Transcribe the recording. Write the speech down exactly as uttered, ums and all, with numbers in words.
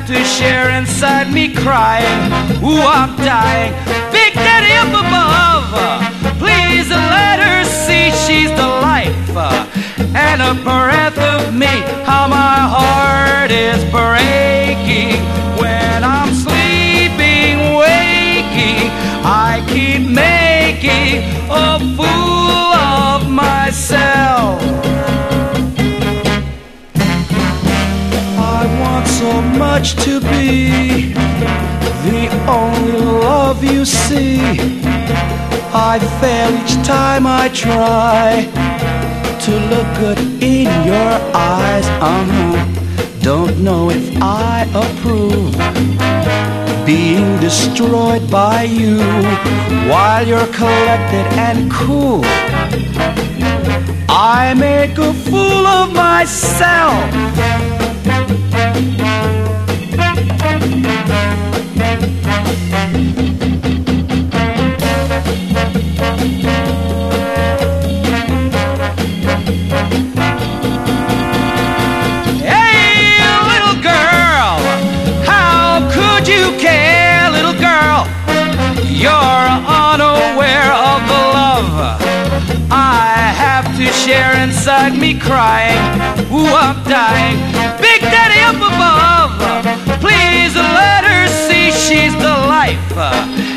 have to share inside me crying. Ooh, I'm dying. Big Daddy up above, please let her see she's the life. And a breath of me, how my heart is breaking. When I'm sleeping, waking, I keep making a fool of myself. I want so much to be the only love you see. I fail each time I try to look good in your eyes. Uh-huh. Don't know if I approve being destroyed by you while you're collected and cool. I make a fool of myself. You're unaware of the love I have to share inside me crying. Ooh, I'm dying. Big Daddy up above, please let her see she's the life.